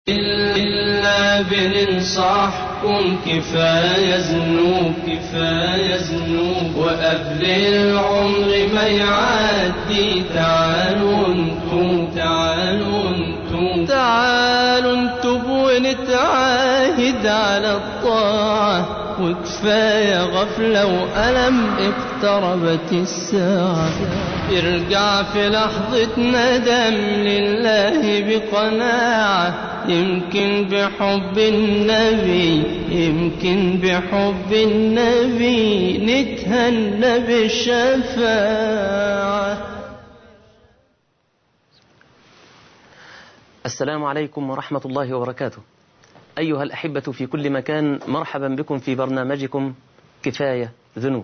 إلا بننصحكم كفاية ذنوب وقبل العمر ما يعدي تعالوا انتم ونتعاهد على الطاعة، وكفاية غفلة وألم اقتربت الساعة. ارجع في لحظة ندم لله بقناعة، يمكن بحب النبي نتهنى بالشفاعة. السلام عليكم ورحمة الله وبركاته. أيها الأحبة في كل مكان، مرحبا بكم في برنامجكم كفاية ذنوب.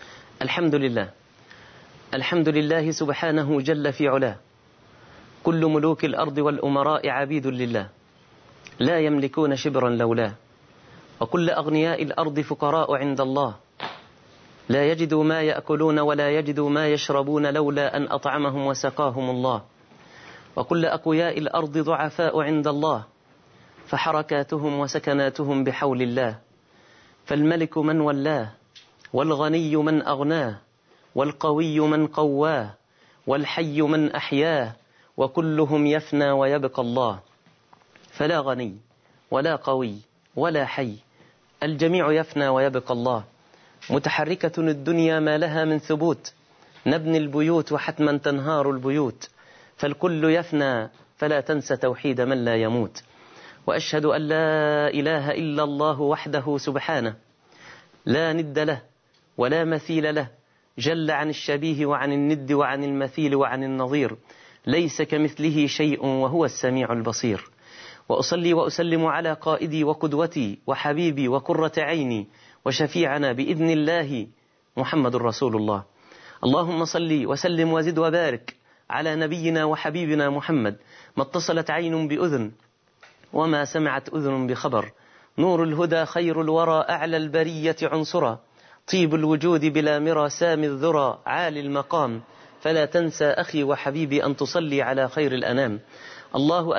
الحمد لله سبحانه جل في علاه، كل ملوك الأرض والأمراء عبيد لله، لا يملكون شبرا لولاه، وكل أغنياء الأرض فقراء عند الله، لا يجدوا ما يأكلون ولا يجدوا ما يشربون لولا أن أطعمهم وسقاهم الله، وكل أقوياء الأرض ضعفاء عند الله، فحركاتهم وسكناتهم بحول الله، فالملك من ولاه، والغني من أغناه، والقوي من قواه، والحي من أحياه، وكلهم يفنى ويبقى الله، فلا غني ولا قوي ولا حي، الجميع يفنى ويبقى الله. متحركة الدنيا ما لها من ثبوت، نبني البيوت وحتما تنهار البيوت، فالكل يفنى فلا تنسى توحيد من لا يموت. وأشهد أن لا إله إلا الله وحده سبحانه، لا ند له ولا مثيل له، جل عن الشبيه وعن الند وعن المثيل وعن النظير، ليس كمثله شيء وهو السميع البصير. وأصلي وأسلم على قائدي وقدوتي وحبيبي وقرة عيني وشفيعنا بإذن الله محمد رسول الله. اللهم صل وسلم وزد وبارك على نبينا وحبيبنا محمد، ما اتصلت عين بأذن وما سمعت أذن بخبر، نور الهدى خير الورى أعلى البرية عنصرا، طيب الوجود بلا مرى سامي الذرى عالي المقام، فلا تنسى أخي وحبيبي أن تصلي على خير الأنام. الله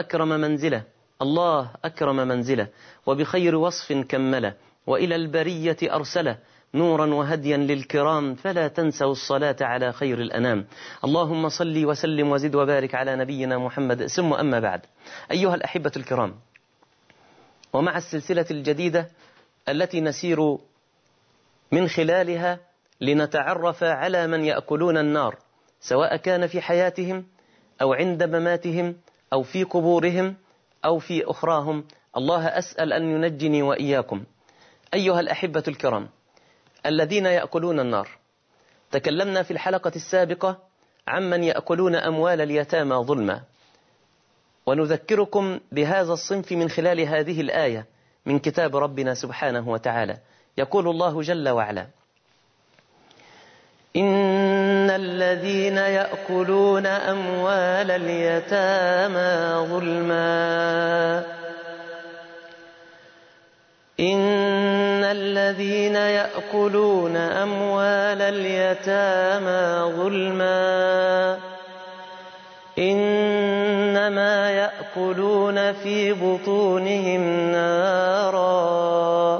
أكرم منزله وبخير وصف كمله، وإلى البرية أرسله نورا وهديا للكرام، فلا تنسوا الصلاة على خير الأنام. اللهم صل وسلم وزد وبارك على نبينا محمد. ثم أما بعد، أيها الأحبة الكرام، ومع السلسلة الجديدة التي نسير من خلالها لنتعرف على من يأكلون النار، سواء كان في حياتهم أو عند مماتهم أو في قبورهم أو في أخراهم، الله أسأل أن ينجني وإياكم. أيها الأحبة الكرام الذين يأكلون النار، تكلمنا في الحلقة السابقة عمن يأكلون أموال اليتامى ظلما، ونذكركم بهذا الصنف من خلال هذه الآية من كتاب ربنا سبحانه وتعالى. يقول الله جل وعلا: إن الذين يأكلون أموال اليتامى ظلما إنما يأكلون في بطونهم نارا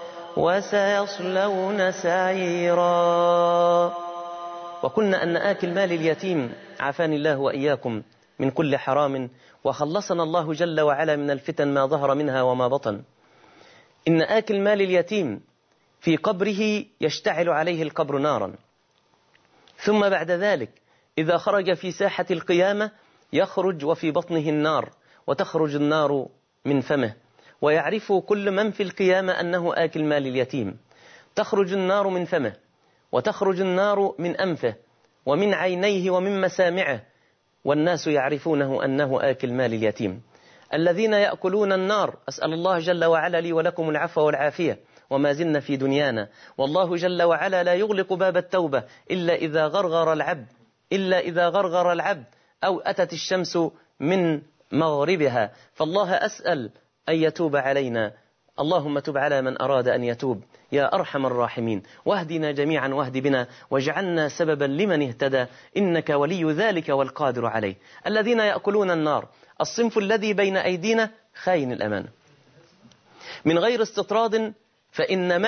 وسيصلون سعيرا. وقلنا أن آكل مال اليتيم عافاني الله وإياكم من كل حرام، وخلصنا الله جل وعلا من الفتن ما ظهر منها وما بطن. إن آكل مال اليتيم في قبره يشتعل عليه القبر نارا، ثم بعد ذلك إذا خرج في ساحة القيامة يخرج وفي بطنه النار، وتخرج النار من فمه، ويعرف كل من في القيامة أنه آكل مال اليتيم. تخرج النار من فمه، وتخرج النار من أنفه ومن عينيه ومن مسامعه، والناس يعرفونه أنه آكل مال اليتيم. الذين يأكلون النار، أسأل الله جل وعلا لي ولكم العفو والعافية، وما زلنا في دنيانا، والله جل وعلا لا يغلق باب التوبة إلا إذا غرغر العبد أو أتت الشمس من مغربها. فالله أسأل أن يتوب علينا. اللهم تب على من أراد أن يتوب يا أرحم الراحمين، واهدنا جميعا واهد بنا، واجعلنا سببا لمن اهتدى، إنك ولي ذلك والقادر عليه. الذين يأكلون النار، الصنف الذي بين أيدينا خاين الأمانة. من غير استطراد فإن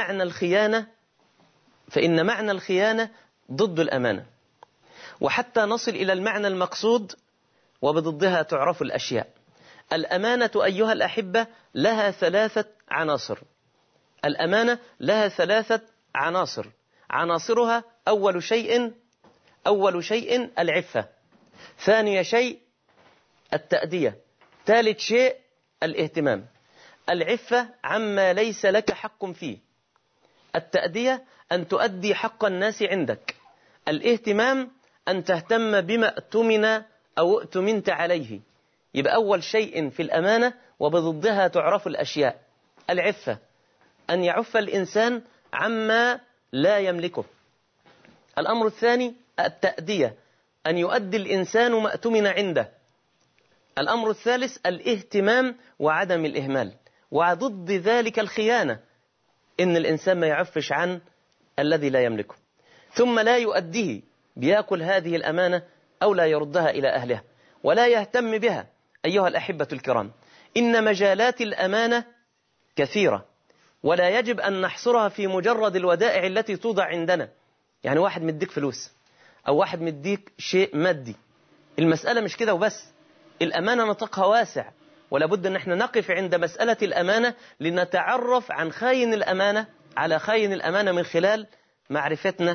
معنى الخيانة ضد الأمانة. وحتى نصل إلى المعنى المقصود وبضدها تعرف الأشياء. الأمانة أيها الأحبة لها 3 عناصر. الأمانة لها 3 عناصر. عناصرها أول شيء العفة، ثاني شيء التأدية، ثالث شيء الاهتمام. العفة عما ليس لك حق فيه، التأدية أن تؤدي حق الناس عندك، الاهتمام أن تهتم بما اؤتمن أو اؤتمنت عليه. يبقى أول شيء في الأمانة وبضدها تعرف الأشياء. العفة أن يعف الإنسان عما لا يملكه. الأمر الثاني التأدية أن يؤدي الإنسان ما اؤتمن عنده. الأمر الثالث الاهتمام وعدم الإهمال. وضد ذلك الخيانة، إن الإنسان ما يعفش عن الذي لا يملكه ثم لا يؤديه، بيأكل هذه الأمانة أو لا يردها إلى أهلها ولا يهتم بها. أيها الأحبة الكرام، إن مجالات الأمانة كثيرة ولا يجب أن نحصرها في مجرد الودائع التي توضع عندنا. يعني واحد مديك فلوس أو واحد مديك شيء مادي، المسألة مش كده وبس. الأمانة نطاقها واسع، ولا بد أن احنا نقف عند مسألة الأمانة لنتعرف عن خاين الأمانة على خاين الأمانة من خلال معرفتنا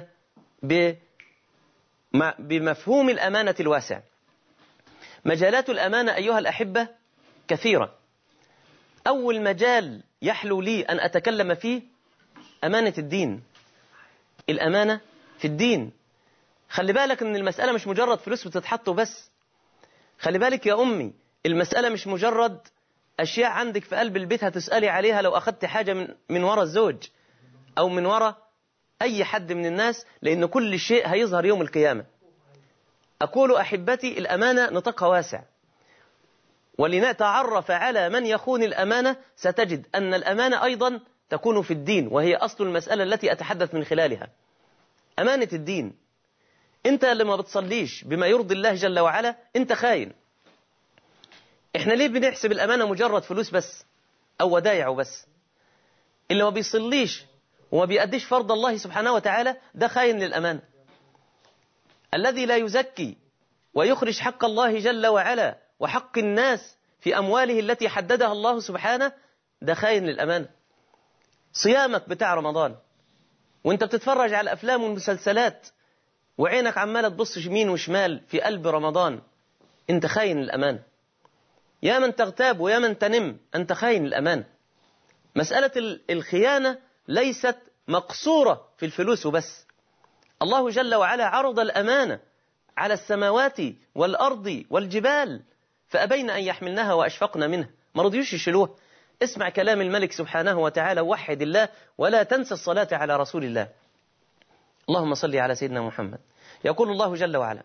بمفهوم الأمانة الواسع. مجالات الأمانة أيها الأحبة كثيرة. أول مجال يحلو لي أن أتكلم فيه أمانة الدين. الأمانة في الدين. خلي بالك أن المسألة مش مجرد فلوس بتتحط بس. خلي بالك يا أمي، المسألة مش مجرد أشياء عندك في قلب البيت هتسألي عليها لو أخذت حاجة من وراء الزوج أو من وراء أي حد من الناس، لأن كل شيء هيظهر يوم القيامة. أقول أحبتي الأمانة نطاقها واسع، ولنتعرف على من يخون الأمانة ستجد أن الأمانة أيضا تكون في الدين، وهي أصل المسألة التي أتحدث من خلالها. أمانة الدين. أنت لما بتصليش بما يرضي الله جل وعلا أنت خاين. إحنا ليه بنحسب الأمانة مجرد فلوس بس أو ودايع بس؟ اللي ما بيصليش وما بيأديش فرض الله سبحانه وتعالى ده خاين للأمانة. الذي لا يزكي ويخرج حق الله جل وعلا وحق الناس في أمواله التي حددها الله سبحانه ده خاين للأمانة. صيامك بتاع رمضان وانت بتتفرج على الأفلام والمسلسلات وعينك عمالة تبص يمين وشمال في قلب رمضان، انت خاين الأمانة. يا من تغتاب ويا من تنم، انت خاين الأمانة. مسألة الخيانة ليست مقصورة في الفلوس وبس. الله جل وعلا عرض الأمانة على السماوات والأرض والجبال فأبين أن يحملنها وأشفقن منها، ما رضيوش يشيلوها. اسمع كلام الملك سبحانه وتعالى، وحد الله ولا تنسى الصلاة على رسول الله. اللهم صل على سيدنا محمد. يقول الله جل وعلا: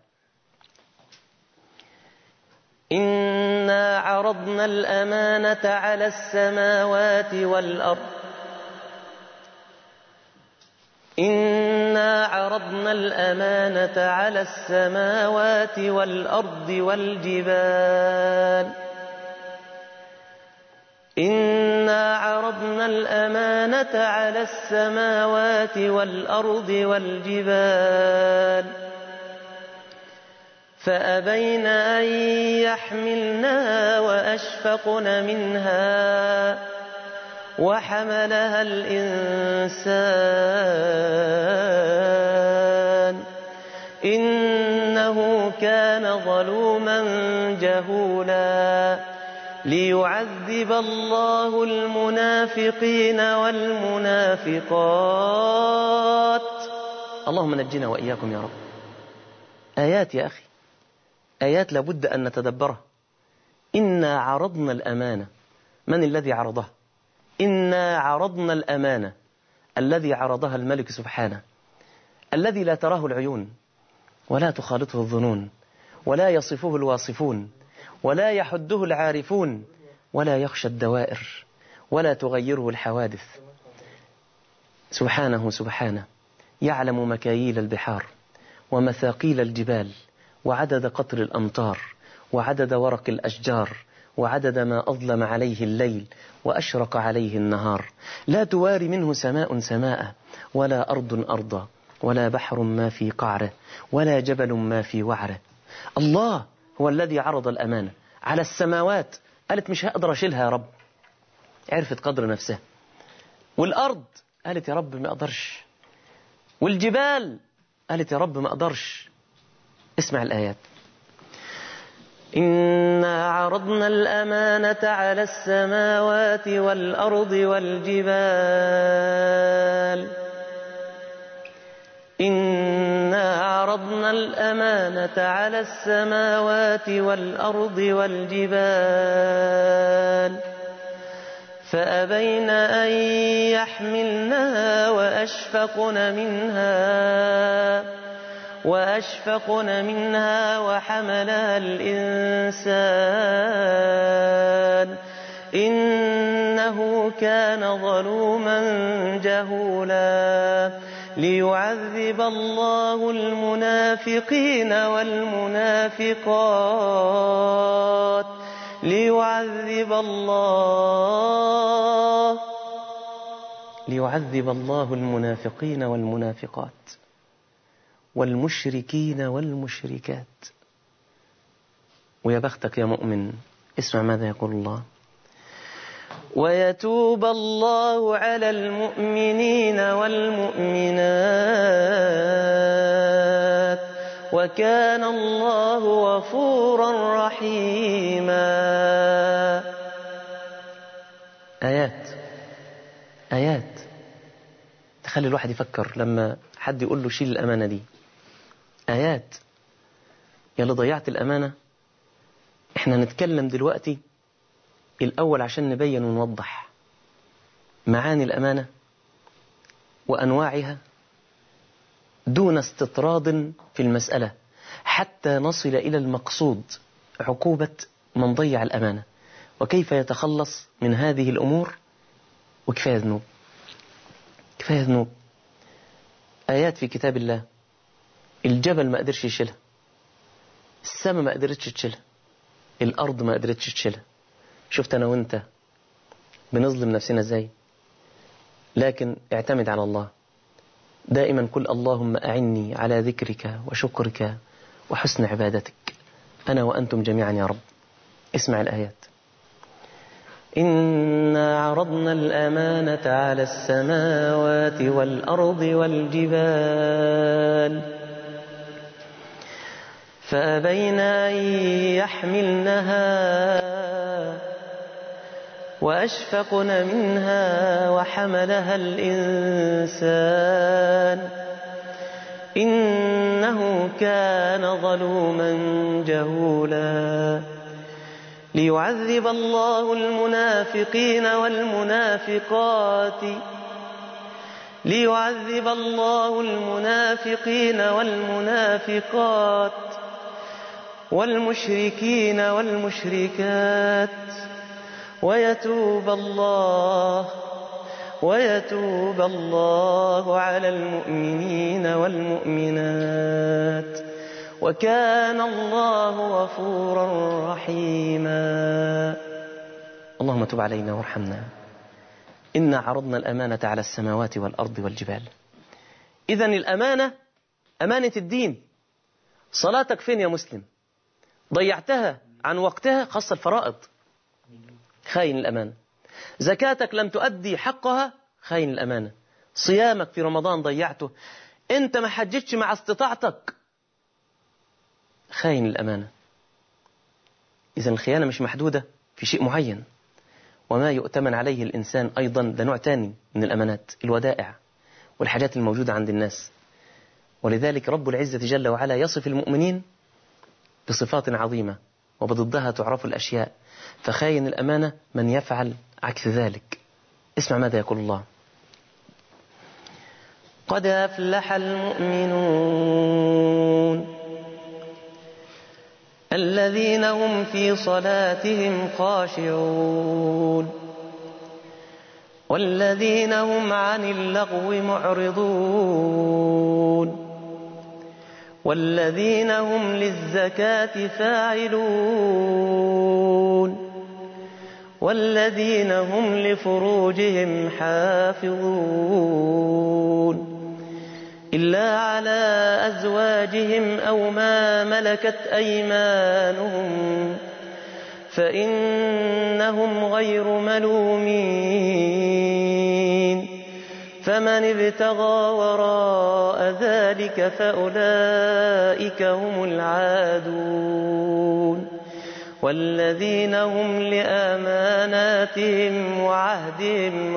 إنا عرضنا الأمانة على السماوات والأرض إنا عرضنا الأمانة على السماوات والأرض والجبال إنا عرضنا الأمانة على السماوات والأرض والجبال فأبين أن يحملنها وأشفقن منها وحملها الإنسان إنه كان ظلوما جهولا ليعذب الله المنافقين والمنافقات. اللهم نجنا وإياكم يا رب. آيات يا أخي، آيات لابد أن نتدبرها. إنا عرضنا الأمانة. من الذي عرضها؟ إنا عرضنا الأمانة الذي عرضها الملك سبحانه، الذي لا تراه العيون ولا تخالطه الظنون ولا يصفه الواصفون ولا يحده العارفون ولا يخشى الدوائر ولا تغيره الحوادث. سبحانه يعلم مكاييل البحار ومثاقيل الجبال وعدد قطر الأمطار وعدد ورق الأشجار وعدد ما أظلم عليه الليل وأشرق عليه النهار، لا تواري منه سماء سماء، ولا أرض أرضا، ولا بحر ما في قعره، ولا جبل ما في وعره. الله هو الذي عرض الأمانة على السماوات، قالت مش هقدر أشيلها يا رب، عرفت قدر نفسها. والأرض قالت يا رب ما أقدرش. والجبال قالت يا رب ما أقدرش. اسمع الآيات: إنا عرضنا الأمانة على السماوات والأرض والجبال إنا عرضنا الأمانة على السماوات والأرض والجبال فأبين أن يحملنها وأشفقن منها وحملها الإنسان إنه كان ظلوما جهولا ليعذب الله المنافقين والمنافقات ليعذب الله المنافقين والمنافقات والمشركين والمشركات. ويا بختك يا مؤمن، اسمع ماذا يقول الله: ويتوب الله على المؤمنين والمؤمنات وكان الله غفورا رحيما. آيات تخلي الواحد يفكر لما حد يقول له شيل الأمانة دي. آيات يا اللي ضيعت الأمانة. احنا نتكلم دلوقتي الأول عشان نبين ونوضح معاني الأمانة وأنواعها دون استطراد في المسألة حتى نصل إلى المقصود، عقوبة من ضيع الأمانة وكيف يتخلص من هذه الأمور. وكفاية ذنوب، كفاية ذنوب. آيات في كتاب الله، الجبل ما قدرش يشيلها، السماء ما قدرتش تشيلها، الأرض ما قدرتش تشيلها. شفت أنا وإنت بنظلم نفسنا إزاي؟ لكن اعتمد على الله دائما، كل اللهم أعني على ذكرك وشكرك وحسن عبادتك أنا وأنتم جميعا يا رب. اسمع الآيات: إنا عرضنا الأمانة على السماوات والأرض والجبال فأبين أن يحملنها وأشفقن منها وحملها الإنسان إنه كان ظلوما جهولا ليعذب الله المنافقين والمنافقات والمشركين والمشركات ويتوب الله على المؤمنين والمؤمنات وكان الله غفورا رحيما. اللهم تب علينا وارحمنا. إنا عرضنا الأمانة على السماوات والأرض والجبال. إذن الأمانة أمانة الدين. صلاتك فين يا مسلم؟ ضيعتها عن وقتها، خاصة الفرائض، خاين الأمانة. زكاتك لم تؤدي حقها، خاين الأمانة. صيامك في رمضان ضيعته، أنت ما حجتش مع استطاعتك، خاين الأمانة. إذن الخيانة مش محدودة في شيء معين. وما يؤتمن عليه الإنسان أيضا ده نوع تاني من الأمانات، الودائع والحاجات الموجودة عند الناس. ولذلك رب العزة جل وعلا يصف المؤمنين بصفات عظيمة وبضدها تعرف الأشياء. فخاين الأمانة من يفعل عكس ذلك. اسمع ماذا يقول الله: قد أفلح المؤمنون الذين هم في صلاتهم خاشعون والذين هم عن اللغو معرضون والذين هم للزكاة فاعلون والذين هم لفروجهم حافظون إلا على أزواجهم أو ما ملكت أيمانهم فإنهم غير ملومين فمن ابتغى وراء ذلك فأولئك هم العادون والذين هم لأماناتهم وعهدهم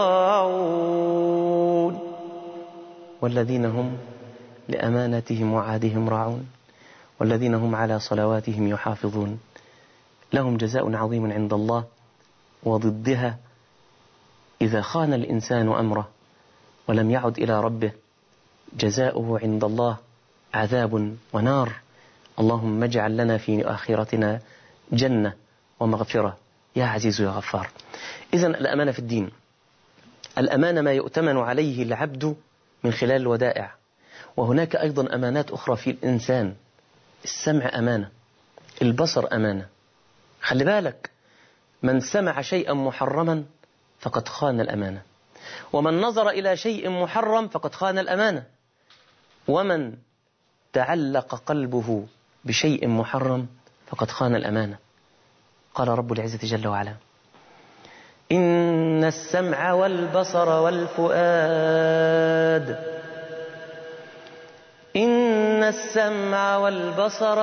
راعون والذين هم لأماناتهم وعهدهم راعون والذين هم على صلواتهم يحافظون لهم جزاء عظيم عند الله وضدها إذا خان الإنسان أمره ولم يعد إلى ربه جزاؤه عند الله عذاب ونار. اللهم اجعل لنا في آخرتنا جنة ومغفرة يا عزيز يا غفار. إذن الأمانة في الدين، الأمانة ما يؤتمن عليه العبد من خلال الودائع، وهناك أيضا أمانات أخرى في الإنسان. السمع أمانة، البصر أمانة. خلي بالك، من سمع شيئا محرما فقد خان الأمانة، ومن نظر إلى شيء محرم فقد خان الأمانة، ومن تعلق قلبه بشيء محرم فقد خان الأمانة. قال رب العزة جل وعلا: إن السمع والبصر والفؤاد إن السمع والبصر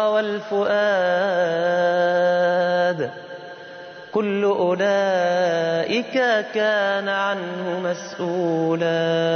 والفؤاد كل أولئك كان عنه مسؤولا.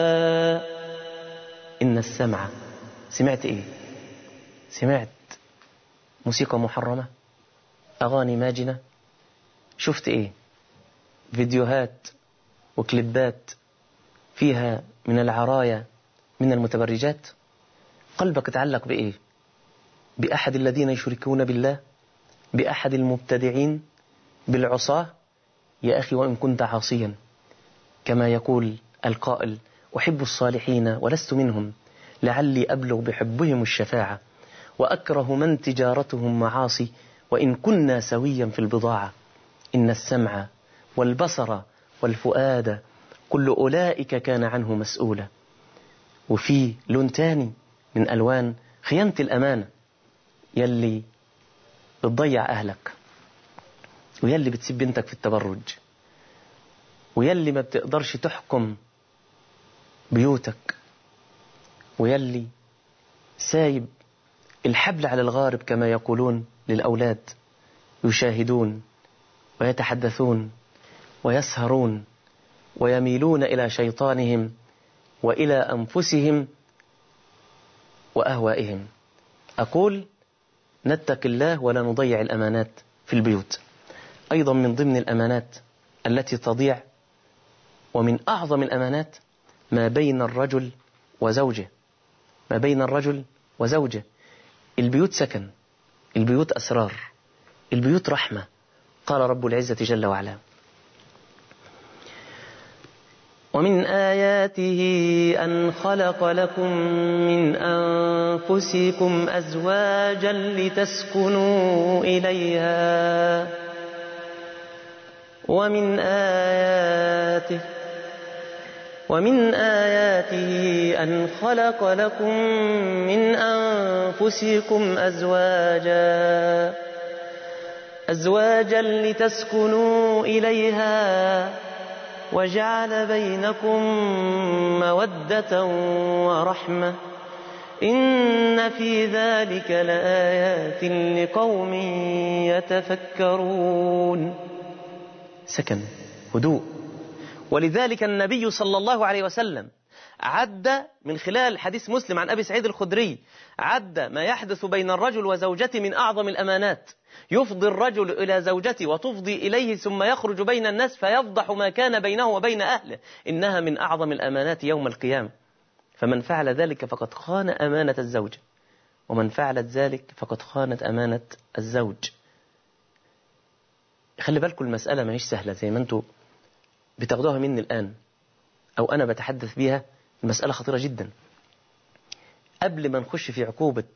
إن السمع، سمعت إيه؟ سمعت موسيقى محرمة، أغاني ماجنة؟ شفت إيه؟ فيديوهات وكليبات فيها من العرايا من المتبرجات؟ قلبك تعلق بإيه؟ بأحد الذين يشركون بالله؟ بأحد المبتدعين؟ بالعصاة؟ يا أخي، وإن كنت عاصيا كما يقول القائل: أحب الصالحين ولست منهم لعلي أبلغ بحبهم الشفاعة، وأكره من تجارتهم معاصي وإن كنا سويا في البضاعة. إن السمع والبصر والفؤاد كل أولئك كان عنه مسؤولا. وفي لون تاني من ألوان خيانة الأمانة، يلي بتضيع أهلك، ويلي بتسيب بنتك في التبرج، ويلي ما بتقدرش تحكم بيوتك، ويلي سايب الحبل على الغارب كما يقولون للأولاد، يشاهدون ويتحدثون ويسهرون ويميلون إلى شيطانهم وإلى أنفسهم وأهوائهم. أقول نتق الله ولا نضيع الأمانات في البيوت. أيضا من ضمن الأمانات التي تضيع ومن أعظم الأمانات ما بين الرجل وزوجه، ما بين الرجل وزوجه. البيوت سكن، البيوت أسرار، البيوت رحمة. قال رب العزة جل وعلا: ومن آياته أن خلق لكم من أنفسكم أزواجا لتسكنوا إليها ومن آياته أن خلق لكم من أنفسكم أزواجا لتسكنوا إليها وجعل بينكم مودة ورحمة إن في ذلك لآيات لقوم يتفكرون. سكن، هدوء. ولذلك النبي صلى الله عليه وسلم عد من خلال حديث مسلم عن أبي سعيد الخدري، عد ما يحدث بين الرجل وزوجته من أعظم الأمانات. يفضي الرجل إلى زوجته وتفضي إليه ثم يخرج بين الناس فيفضح ما كان بينه وبين أهله. إنها من أعظم الأمانات يوم القيامة. فمن فعل ذلك فقد خان أمانة الزوجة، ومن فعلت ذلك فقد خانت أمانة الزوج. خلي بالكم، المسألة ما هيش سهلة زي ما أنتم بتاخدوها مني الآن أو أنا بتحدث بيها. المسألة خطيرة جدا. قبل ما نخش في عقوبة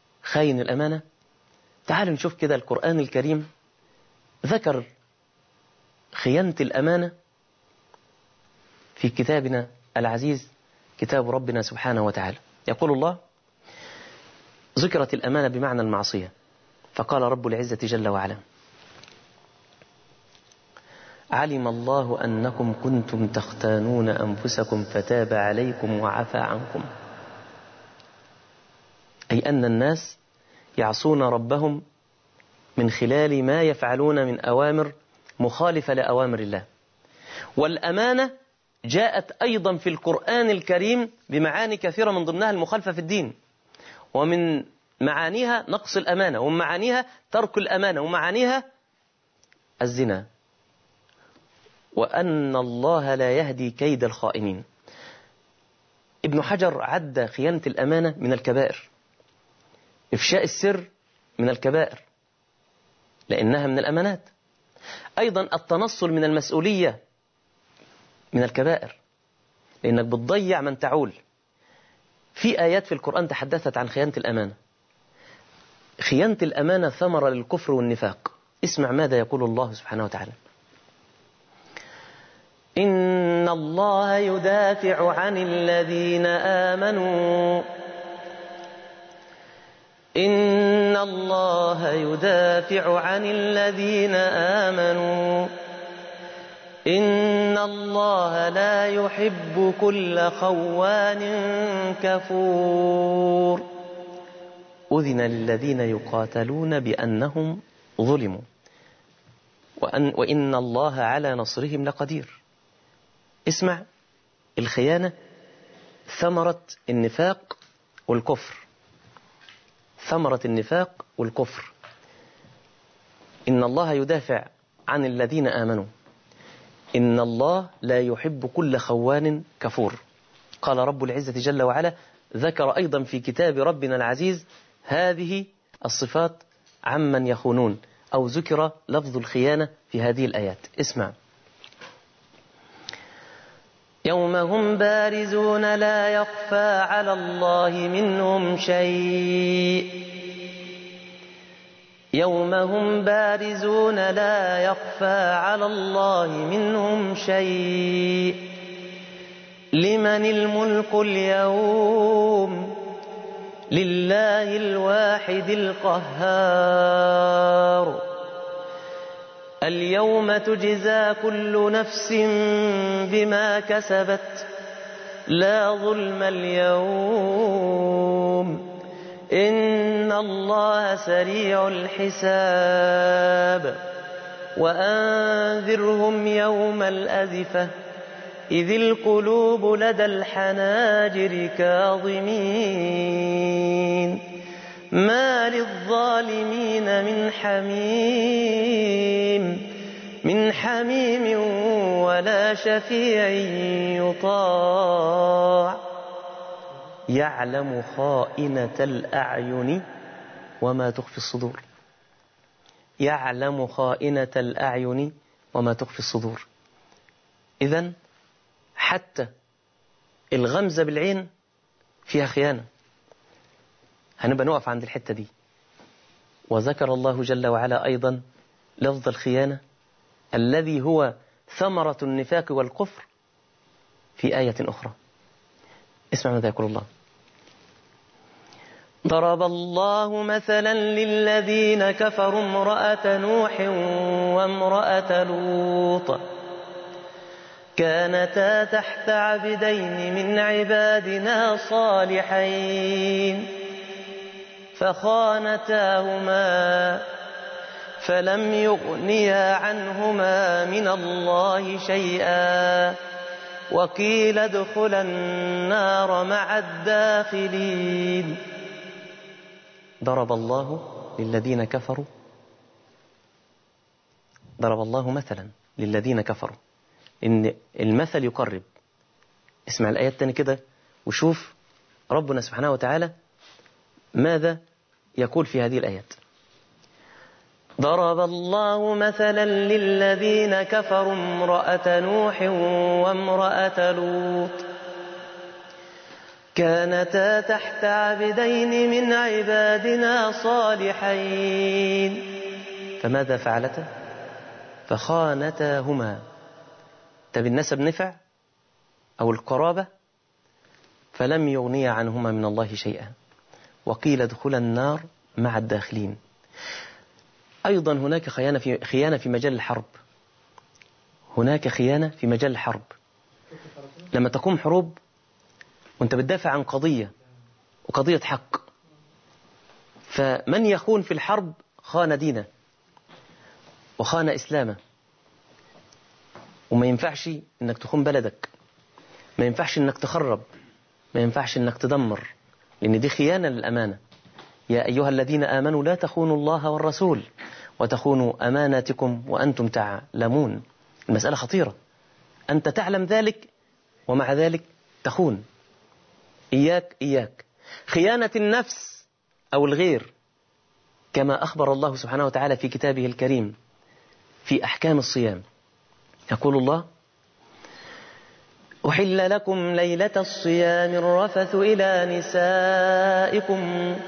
خاين الأمانة، تعالوا نشوف كده القرآن الكريم ذكر خيانة الأمانة في كتابنا العزيز كتاب ربنا سبحانه وتعالى. يقول الله: ذكرت الأمانة بمعنى المعصية، فقال رب العزة جل وعلا: علم الله أنكم كنتم تختانون أنفسكم فتاب عليكم وعفى عنكم. أي أن الناس يعصون ربهم من خلال ما يفعلون من أوامر مخالفة لأوامر الله. والأمانة جاءت أيضا في القرآن الكريم بمعاني كثيرة، من ضمنها المخالفة في الدين، ومن معانيها نقص الأمانة، ومن معانيها ترك الأمانة، ومعانيها الزنا، وأن الله لا يهدي كيد الخائنين. ابن حجر عد خيانة الأمانة من الكبائر، إفشاء السر من الكبائر لأنها من الأمانات، أيضا التنصل من المسؤولية من الكبائر لأنك بتضيع من تعول. في آيات في القرآن تحدثت عن خيانة الأمانة. خيانة الأمانة ثمرة للكفر والنفاق. اسمع ماذا يقول الله سبحانه وتعالى: إن الله يدافع عن الذين آمنوا إن الله يدافع عن الذين آمنوا إن الله لا يحب كل خوان كفور أذن للذين يقاتلون بأنهم ظلموا وإن الله على نصرهم لقدير. اسمع، الخيانة ثمرة النفاق والكفر، ثمرة النفاق والكفر. إن الله يدافع عن الذين آمنوا إن الله لا يحب كل خوان كفور. قال رب العزة جل وعلا، ذكر أيضا في كتاب ربنا العزيز هذه الصفات عمن يخونون، أو ذكر لفظ الخيانة في هذه الآيات. اسمع: يوم هم بارزون لا يخفى على الله منهم شيء يوم هم بارزون لا يخفى على الله منهم شيء لمن الملك اليوم لله الواحد القهار اليوم تجزى كل نفس بما كسبت لا ظلم اليوم إن الله سريع الحساب وأنذرهم يوم الأزفة إذ القلوب لدى الحناجر كاظمين ما للظالمين من حميم ولا شفيع يطاع يعلم خائنة الأعين وما تخفي الصدور. يعلم خائنة الأعين وما تخفي الصدور. إذن حتى الغمزة بالعين فيها خيانة. هنبقى نقف عند الحتة دي. وذكر الله جل وعلا أيضا لفظ الخيانة الذي هو ثمرة النفاق والكفر في آية أخرى. اسمع ماذا يقول الله: ضرب الله مثلا للذين كفروا امرأة نوح وامرأة لوط كانتا تحت عبدين من عبادنا صالحين فخانتاهما فلم يغنيا عنهما من الله شيئا وقيل ادخلا النار مع الداخلين. ضرب الله للذين كفروا، ضرب الله مثلا للذين كفروا، إن المثل يقرب. اسمع الآيات تاني كده وشوف ربنا سبحانه وتعالى ماذا يقول في هذه الآيات. ضرب الله مثلا للذين كفروا امرأة نوح وامرأة لوط كانتا تحت عبدين من عبادنا صالحين فماذا فعلتا فخانتاهما. طب النسب نفع أو القرابة؟ فلم يغني عنهما من الله شيئا وقيل ادخلا النار مع الداخلين. أيضا هناك خيانة في مجال الحرب. هناك خيانة في مجال الحرب. لما تقوم حروب وانت بتدافع عن قضية وقضية حق، فمن يخون في الحرب خان دينه وخان إسلامه. وما ينفعش انك تخون بلدك، ما ينفعش انك تخرب، ما ينفعش انك تدمر، لأن دي خيانة للأمانة. يا أيها الذين آمنوا لا تخونوا الله والرسول وتخونوا أماناتكم وأنتم تعلمون. المسألة خطيرة، أنت تعلم ذلك ومع ذلك تخون. إياك خيانة النفس أو الغير، كما أخبر الله سبحانه وتعالى في كتابه الكريم في أحكام الصيام. يقول الله: أحل لكم ليلة الصيام الرفث إلى نسائكم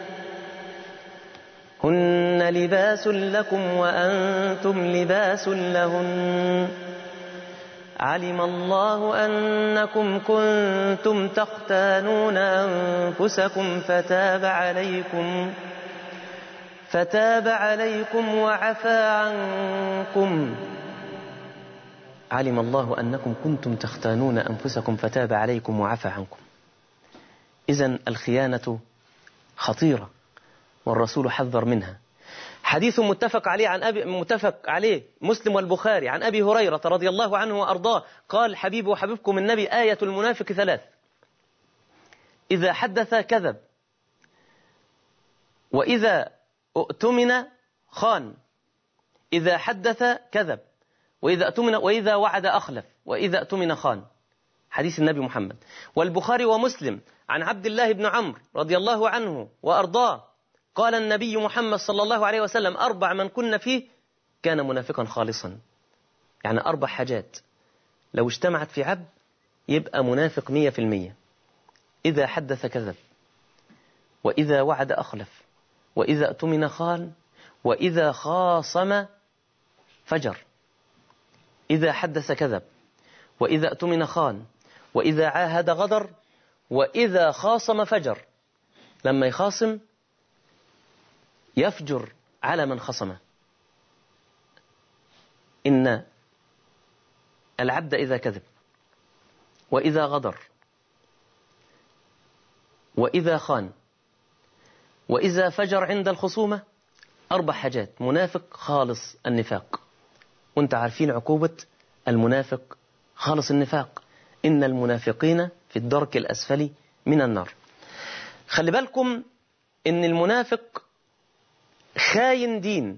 هن لباس لكم وأنتم لباس لهن علم الله أنكم كنتم تختانون أنفسكم فتاب عليكم وعفى عنكم. علم الله أنكم كنتم تختانون أنفسكم فتاب عليكم وعفى عنكم. إذن الخيانة خطيرة والرسول حذر منها. حديث متفق عليه مسلم والبخاري عن أبي هريرة رضي الله عنه وأرضاه قال: حبيبي وحبيبكم النبي آية المنافق 3: إذا حدث كذب، وإذا اؤتمن خان. إذا حدث كذب، وإذا اؤتمن، وإذا وعد أخلف، وإذا اؤتمن خان. حديث النبي محمد. والبخاري ومسلم عن عبد الله بن عمرو رضي الله عنه وأرضاه قال النبي محمد صلى الله عليه وسلم: 4 من كن فيه كان منافقا خالصا. يعني 4 حاجات لو اجتمعت في عبد يبقى منافق 100%. إذا حدث كذب، وإذا وعد أخلف، وإذا اؤتمن خان، وإذا خاصم فجر. إذا حدث كذب، وإذا اؤتمن خان، وإذا عاهد غدر، وإذا خاصم فجر. لما يخاصم يفجر على من خصمه. إن العبد إذا كذب، وإذا غدر، وإذا خان، وإذا فجر عند الخصومة، 4 حاجات منافق خالص النفاق. وانت عارفين عقوبة المنافق خالص النفاق: إن المنافقين في الدرك الأسفل من النار. خلي بالكم إن المنافق خاين دين،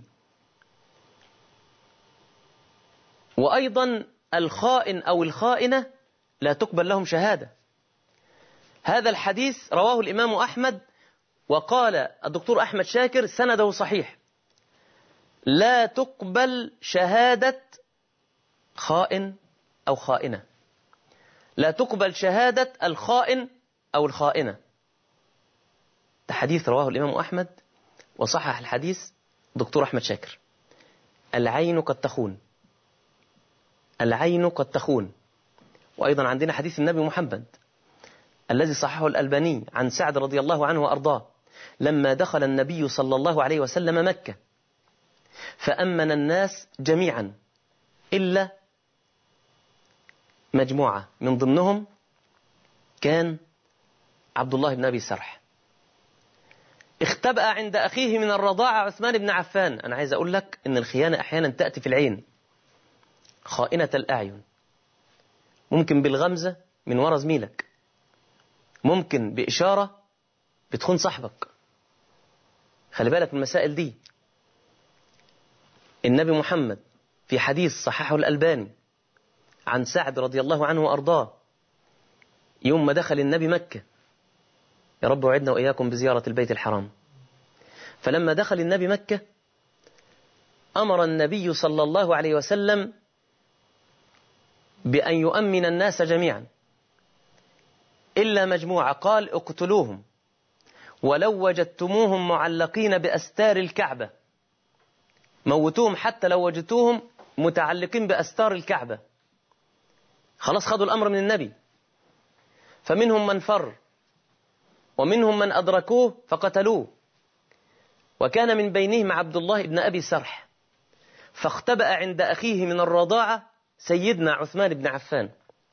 وأيضا الخائن أو الخائنة لا تقبل لهم شهادة. هذا الحديث رواه الإمام أحمد، وقال الدكتور أحمد شاكر سنده صحيح: لا تقبل شهادة خائن أو خائنة، لا تقبل شهادة الخائن أو الخائنة. ده حديث رواه الإمام أحمد وصحح الحديث دكتور أحمد شاكر. العين قد تخون، العين قد تخون. وأيضا عندنا حديث النبي محمد الذي صححه الألباني عن سعد رضي الله عنه وأرضاه: لما دخل النبي صلى الله عليه وسلم مكة فأمن الناس جميعا إلا مجموعة، من ضمنهم كان عبد الله بن أبي سرح. اختبأ عند أخيه من الرضاعة عثمان بن عفان. أنا عايز أقول لك إن الخيانة أحيانا تأتي في العين، خائنة الأعين. ممكن بالغمزة من وراء زميلك، ممكن بإشارة بتخون صاحبك. خلي بالك من المسائل دي. النبي محمد في حديث صححه الألباني عن سعد رضي الله عنه وأرضاه يوم ما دخل النبي مكة، يا رب وعدنا وإياكم بزيارة البيت الحرام، فلما دخل النبي مكة أمر النبي صلى الله عليه وسلم بأن يؤمن الناس جميعا إلا مجموعة. قال: اقتلوهم ولو وجدتموهم معلقين بأستار الكعبة، موتوهم حتى لو وجدتوهم متعلقين بأستار الكعبة، خلاص خدوا الأمر من النبي، فمنهم من فر ومنهم من أدركوه فقتلوه، وكان من بينهم عبد الله بن أبي سرح، فاختبأ عند أخيه من الرضاعة سيدنا عثمان بن عفان.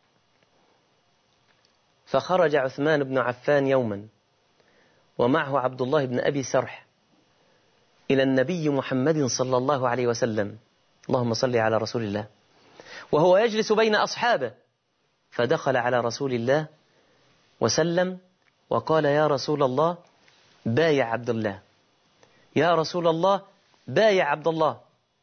فخرج عثمان بن عفان يوما ومعه عبد الله بن أبي سرح إلى النبي محمد صلى الله عليه وسلم، اللهم صل على رسول الله، وهو يجلس بين أصحابه، فدخل على رسول الله وسلم وقال: يا رسول الله بايع عبد الله، يا رسول الله بايع عبد الله.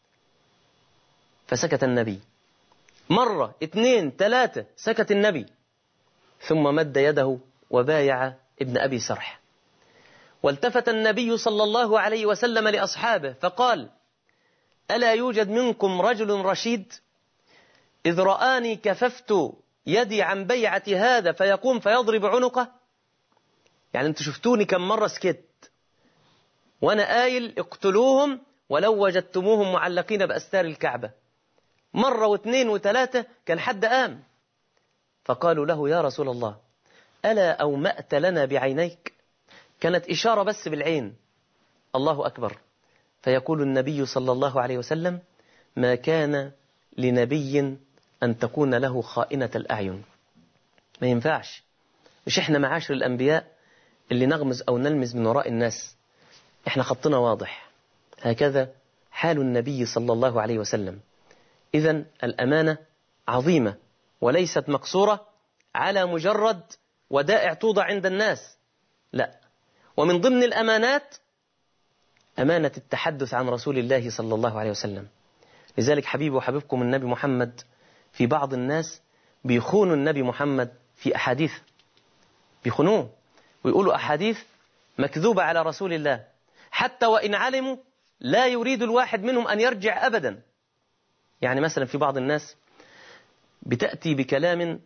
فسكت النبي، مرة 2 3 سكت النبي، ثم مد يده وبايع ابن أبي سرح. والتفت النبي صلى الله عليه وسلم لأصحابه فقال: ألا يوجد منكم رجل رشيد إذ رآني كففت يدي عن بيعة هذا فيقوم فيضرب عنقه؟ يعني انتوا شفتوني كم مرة سكت وانا قايل اقتلوهم ولو وجدتموهم معلقين بأستار الكعبة، مرة و2 و3 كان حد قام. فقالوا له: يا رسول الله ألا أومأت لنا بعينيك؟ كانت إشارة بس بالعين. الله أكبر. فيقول النبي صلى الله عليه وسلم: ما كان لنبي أن تكون له خائنة الأعين. ما ينفعش، مش إحنا معاشر الأنبياء اللي نغمز أو نلمز من وراء الناس، إحنا خطنا واضح. هكذا حال النبي صلى الله عليه وسلم. إذن الأمانة عظيمة وليست مقصورة على مجرد ودائع توضع عند الناس، لا. ومن ضمن الأمانات أمانة التحدث عن رسول الله صلى الله عليه وسلم. لذلك حبيبي وحبيبكم النبي محمد، في بعض الناس بيخونوا النبي محمد في أحاديث، بيخونوه ويقولوا أحاديث مكذوبة على رسول الله، حتى وإن علموا لا يريد الواحد منهم أن يرجع أبدا. يعني مثلا في بعض الناس بتأتي بكلام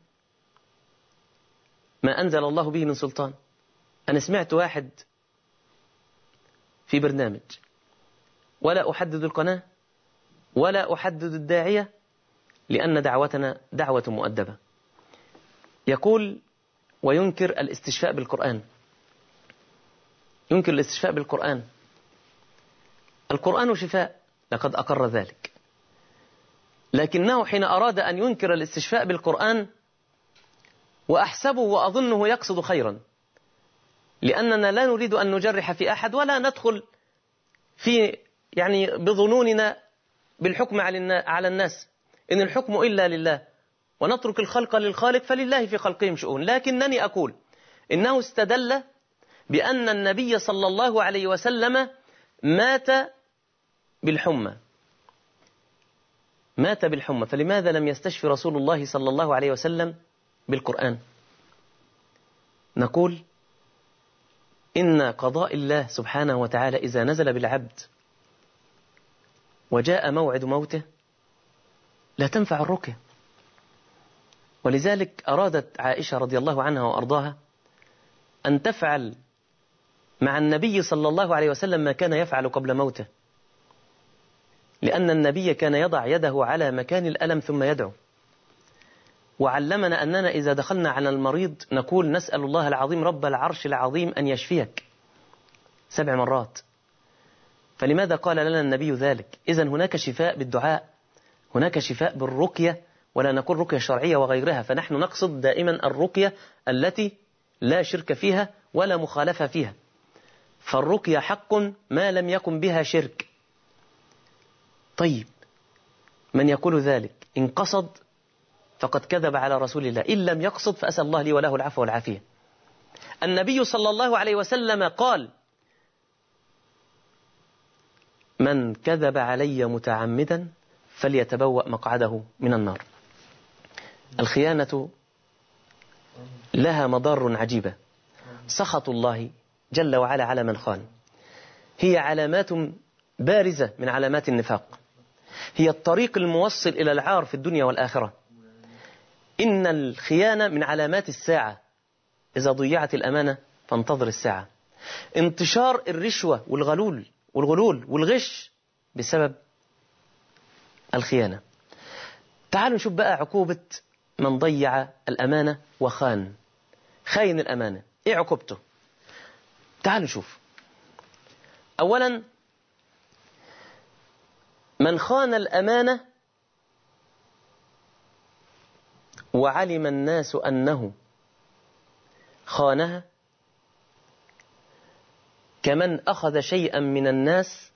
ما أنزل الله به من سلطان. أنا سمعت واحد في برنامج، ولا أحدد القناة ولا أحدد الداعية لأن دعوتنا دعوة مؤدبة، يقول وينكر الاستشفاء بالقرآن، ينكر الاستشفاء بالقرآن. القرآن شفاء، لقد أقر ذلك، لكنه حين أراد أن ينكر الاستشفاء بالقرآن، وأحسبه وأظنه يقصد خيرا، لأننا لا نريد أن نجرح في أحد ولا ندخل في بظنوننا بالحكم على الناس، إن الحكم إلا لله، ونترك الخلق للخالق، فلله في خلقهم شؤون. لكنني أقول إنه استدل بأن النبي صلى الله عليه وسلم مات بالحمى، مات بالحمى، فلماذا لم يستشفي رسول الله صلى الله عليه وسلم بالقرآن؟ نقول إن قضاء الله سبحانه وتعالى إذا نزل بالعبد وجاء موعد موته لا تنفع الرقية. ولذلك أرادت عائشة رضي الله عنها وأرضاها أن تفعل مع النبي صلى الله عليه وسلم ما كان يفعل قبل موته، لأن النبي كان يضع يده على مكان الألم ثم يدعو. وعلمنا أننا إذا دخلنا على المريض نقول: نسأل الله العظيم رب العرش العظيم أن يشفيك 7 مرات. فلماذا قال لنا النبي ذلك؟ إذن هناك شفاء بالدعاء، هناك شفاء بالرقية، ولا نقول رقية شرعية وغيرها، فنحن نقصد دائما الرقية التي لا شرك فيها ولا مخالفة فيها، فالرقية حق ما لم يكن بها شرك. طيب، من يقول ذلك إن قصد فقد كذب على رسول الله، إن لم يقصد فأسأل الله لي وله العفو والعافية. النبي صلى الله عليه وسلم قال: من كذب علي متعمدا فليتبوأ مقعده من النار. الخيانة لها مضار عجيبة، سخط الله جل وعلا على من خان، هي علامات بارزة من علامات النفاق، هي الطريق الموصل إلى العار في الدنيا والآخرة. إن الخيانة من علامات الساعة، إذا ضيعت الأمانة فانتظر الساعة. انتشار الرشوة والغلول والغش بسبب الخيانة. تعالوا نشوف بقى عقوبة من ضيع الأمانة وخان، خاين الأمانة، إيه عقوبته؟ تعالوا نشوف. أولا، من خان الأمانة وعلم الناس أنه خانها، كمن أخذ شيئا من الناس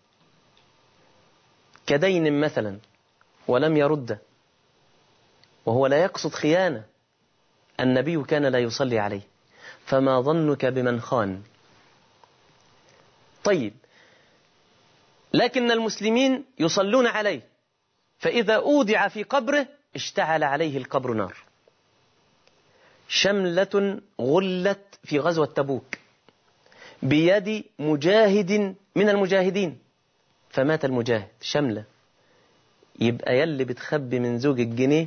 كدين مثلا ولم يرده، وهو لا يقصد خيانة، النبي كان لا يصلي عليه، فما ظنك بمن خان؟ طيب، لكن المسلمين يصلون عليه، فإذا أودع في قبره اشتعل عليه القبر نار. شملة غلت في غزوة تبوك بيد مجاهد من المجاهدين فمات المجاهد. شملة، يبقى يلي بتخبي من زوج الجنيه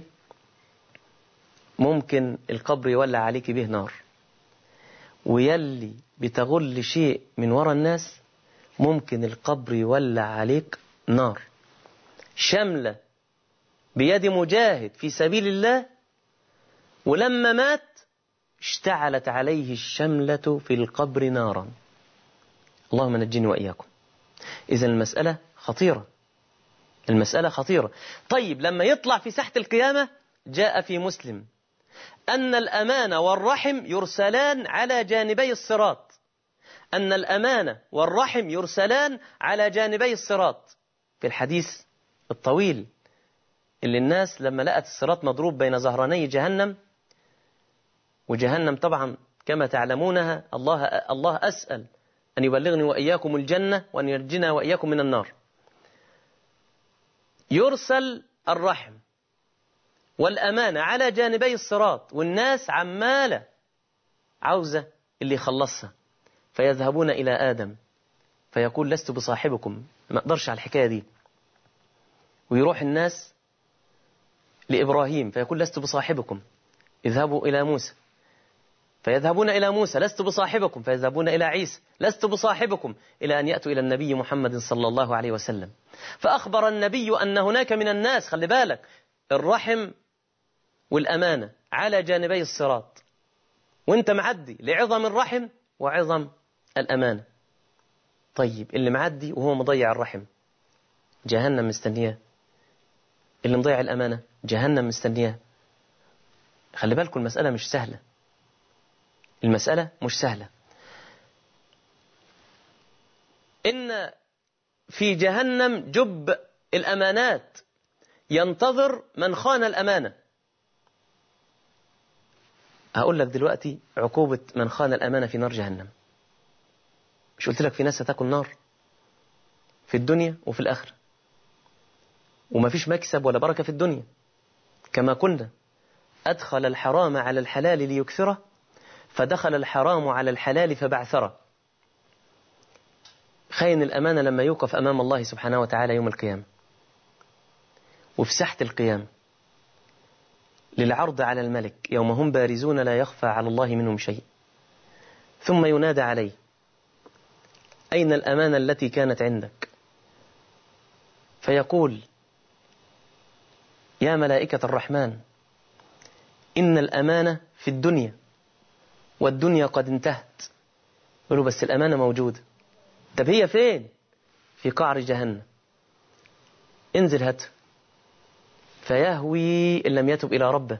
ممكن القبر يولع عليك به نار، ويلي بتغل شيء من وراء الناس ممكن القبر يولع عليك نار. شملة بيد مجاهد في سبيل الله، ولما مات اشتعلت عليه الشملة في القبر نارا. اللهم نجني وإياكم. إذن المسألة خطيرة، المسألة خطيرة. طيب، لما يطلع في ساحة القيامة، جاء في مسلم أن الأمانة والرحم يرسلان على جانبي الصراط، أن الأمانة والرحم يرسلان على جانبي الصراط، في الحديث الطويل اللي الناس لما لقت الصراط مضروب بين ظهراني جهنم، وجهنم طبعا كما تعلمونها الله أسأل أن يبلغني وإياكم الجنة وأن يرجنا وإياكم من النار. يرسل الرحم والأمانة على جانبي الصراط، والناس عمالة عاوزة اللي يخلصها، فيذهبون إلى آدم فيقول لست بصاحبكم، ما أقدرش على الحكاية دي. ويروح الناس لإبراهيم فيقول لست بصاحبكم، اذهبوا إلى موسى، فيذهبون إلى موسى لست بصاحبكم، فيذهبون إلى عيسى لست بصاحبكم، إلى أن يأتوا إلى النبي محمد صلى الله عليه وسلم. فأخبر النبي أن هناك من الناس، خلي بالك، الرحم والأمانة على جانبي الصراط، وانت معدي لعظم الرحم وعظم الأمانة. طيب، اللي معدي وهو مضيع الرحم جهنم مستنياه، اللي مضيع الأمانة جهنم مستنياه. خلي بالكم، المسألة مش سهلة، المسألة مش سهلة. إن في جهنم جب الأمانات ينتظر من خان الأمانة. هقول لك دلوقتي عقوبة من خان الأمانة في نار جهنم. مش قلت لك في ناس هتاكل نار في الدنيا وفي الآخرة، وما فيش مكسب ولا بركة في الدنيا، كما قلنا أدخل الحرام على الحلال ليكثره، فدخل الحرام على الحلال فبعثره. خاين الأمانة لما يوقف أمام الله سبحانه وتعالى يوم القيامة، وفي ساحة القيامة للعرض على الملك، يوم هم بارزون لا يخفى على الله منهم شيء، ثم ينادى عليه أين الأمانة التي كانت عندك؟ فيقول يا ملائكة الرحمن إن الأمانة في الدنيا والدنيا قد انتهت. يقولوا بس الأمانة موجودة. طب هي فين؟ في قعر جهنم، انزل هات. فيهوي إن لم يتب إلى ربه،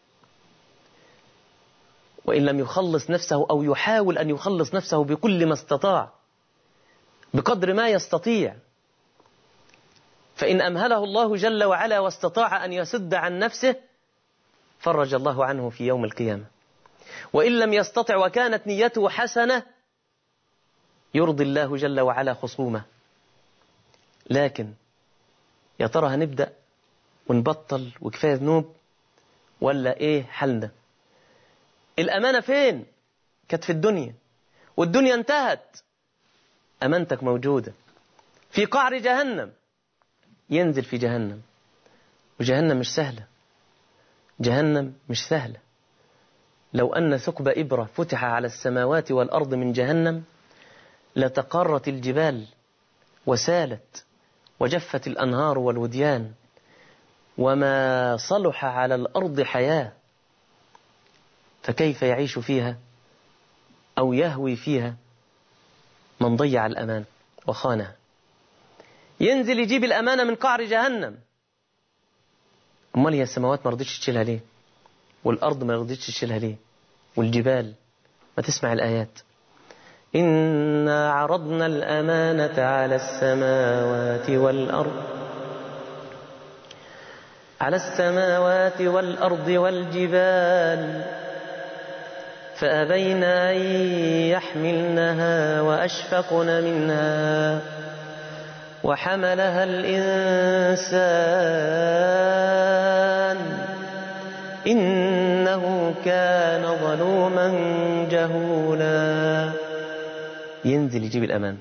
وإن لم يخلص نفسه أو يحاول أن يخلص نفسه بكل ما استطاع بقدر ما يستطيع، فإن أمهله الله جل وعلا واستطاع أن يسد عن نفسه فرج الله عنه في يوم القيامة. وإن لم يستطع وكانت نيته حسنة يرضي الله جل وعلا خصومه. لكن يا ترى هنبدأ ونبطل وكفاية ذنوب ولا إيه حلنا؟ الأمانة فين؟ كانت في الدنيا، والدنيا انتهت، أمانتك موجودة في قعر جهنم. ينزل في جهنم، وجهنم مش سهلة، جهنم مش سهلة. لو أن ثقب إبرة فتح على السماوات والأرض من جهنم لتقرت الجبال وسالت وجفت الأنهار والوديان، وما صلح على الأرض حياة، فكيف يعيش فيها أو يهوي فيها من ضيع الأمان وخانها؟ ينزل يجيب الأمانة من قعر جهنم. أمال هي السماوات ما رضيتش تشيلها ليه؟ والأرض ما رضيتش تشيلها ليه؟ والجبال؟ ما تسمع الآيات: إنا عرضنا الأمانة على السماوات والأرض والجبال فأبين أن يحملنها وأشفقن منها وحملها الإنسان إنه كان ظلوما جهولا. ينزل يجيب الأمان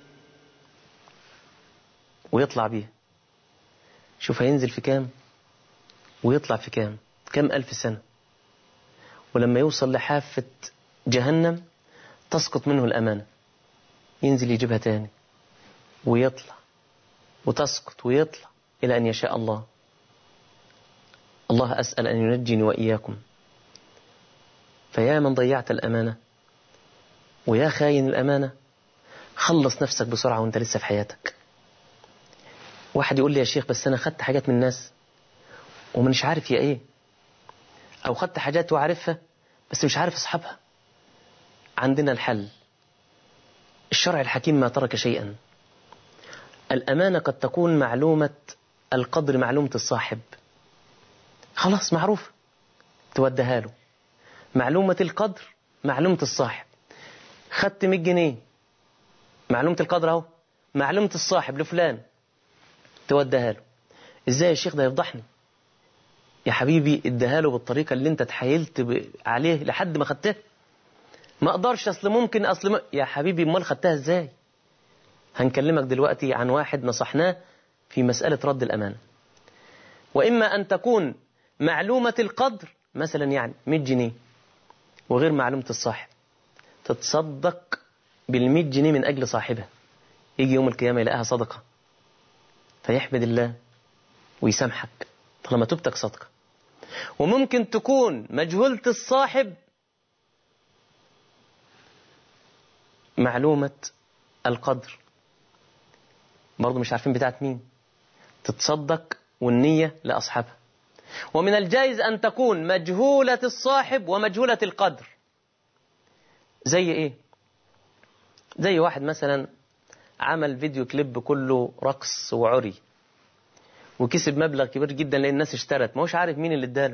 ويطلع بيه. شوف هينزل في كام ويطلع في كام ألف سنة، ولما يوصل لحافة جهنم تسقط منه الأمانة، ينزل يجيبها تاني ويطلع وتسقط ويطلع إلى أن يشاء الله. الله أسأل أن ينجيني وإياكم. فيا من ضيعت الأمانة ويا خاين الأمانة، خلص نفسك بسرعة وانت لسه في حياتك. واحد يقول لي: يا شيخ بس أنا خدت حاجات من الناس ومش عارف هي إيه، أو خدت حاجات وعارفها بس مش عارف أصحابها. عندنا الحل. الشرع الحكيم ما ترك شيئا. الأمانة قد تكون معلومة القدر، معلومة الصاحب، خلاص معروف، توديها له. معلومة القدر معلومة الصاحب. خدت 100 جنيه، معلومة القدر اهو، معلومة الصاحب لفلان، توديها له. ازاي يا شيخ ده يفضحني؟ يا حبيبي اديها له بالطريقة اللي انت تحايلت عليه لحد ما خدتها. ما اقدرش، اصل ممكن، يا حبيبي امال خدتها ازاي؟ هنكلمك دلوقتي عن واحد نصحناه في مسألة رد الأمانة. وإما أن تكون معلومة القدر، مثلا يعني 100 جنيه وغير معلومة الصاحب، تتصدق بال100 جنيه من أجل صاحبها، يجي يوم القيامة يلاقيها صدقة فيحمد الله ويسامحك طالما توبتك صدقة. وممكن تكون مجهولة الصاحب معلومة القدر، برضو مش عارفين بتاعت مين، تتصدق والنية لأصحابها. ومن الجائز أن تكون مجهولة الصاحب ومجهولة القدر. زي إيه؟ زي واحد مثلا عمل فيديو كليب كله رقص وعري وكسب مبلغ كبير جدا لأن الناس اشترت، ما هوش عارف مين اللي اداله.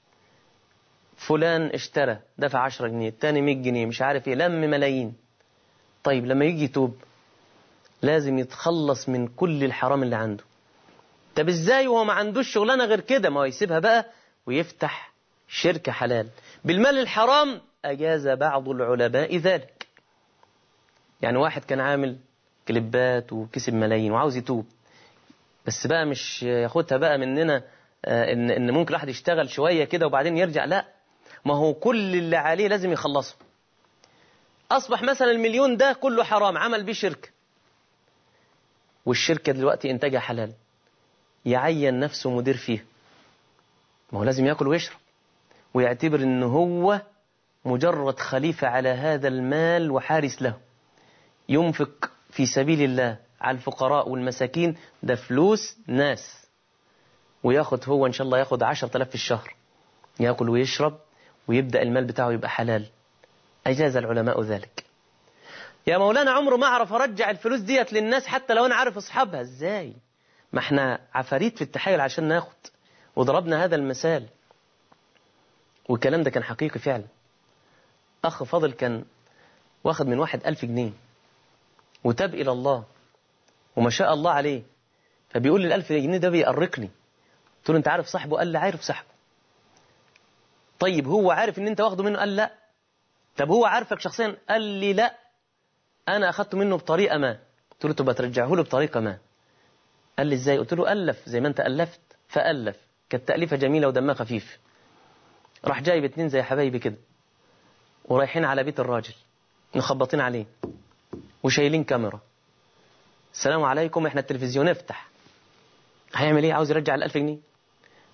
فلان اشترى دفع 10 جنيه، التاني 100 جنيه، مش عارف ايه، لم ملايين. طيب لما يجي يتوب لازم يتخلص من كل الحرام اللي عنده. طب ازاي وهو ما عندوش شغلانه غير كده؟ ما هو يسيبها بقى ويفتح شركة حلال بالمال الحرام. أجاز بعض العلماء ذلك. يعني واحد كان عامل كليبات وكسب ملايين وعاوز يتوب، بس بقى مش ياخدها بقى مننا إن ممكن واحد يشتغل شوية كده وبعدين يرجع، لا، ما هو كل اللي عليه لازم يخلصه. أصبح مثلا المليون ده كله حرام، عمل بيه شركة، والشركة دلوقتي إنتاجها حلال، يعين نفسه مدير فيها. ما هو لازم يأكل ويشرب ويعتبر إنه هو مجرد خليفة على هذا المال وحارس له، ينفق في سبيل الله على الفقراء والمساكين، ده فلوس ناس، وياخد هو إن شاء الله ياخد 10,000 في الشهر، يأكل ويشرب ويبدأ المال بتاعه يبقى حلال. أجاز العلماء ذلك. يا مولانا عمره ما أعرف أرجع الفلوس ديت للناس حتى لو أنا عارف أصحابها. إزاي؟ ما احنا عفاريت في التحايل عشان ناخد، وضربنا هذا المثال والكلام ده كان حقيقي فعلا. أخ فاضل كان واخد من واحد 1000 جنيه وتاب إلى الله وما شاء الله عليه، فبيقول لي 1000 جنيه ده بيقرقني. قلت له أنت عارف صاحبه؟ قال لي عارف صاحبه. طيب هو عارف ان انت واخده منه؟ قال لا. طب هو عارفك شخصيا؟ قال لي لا، انا اخدته منه بطريقه ما. قلت له تبقى ترجعه له بطريقه ما. قال لي ازاي؟ قلت له الف زي ما انت الفت، فالف، كانت تاليفه جميله ودمها خفيف. راح جايب 2 زي حبايبي كده ورايحين على بيت الراجل، مخبطين عليه وشايلين كاميرا. السلام عليكم، احنا التلفزيون افتح. هيعمل ايه؟ عاوز يرجع ال1000 جنيه.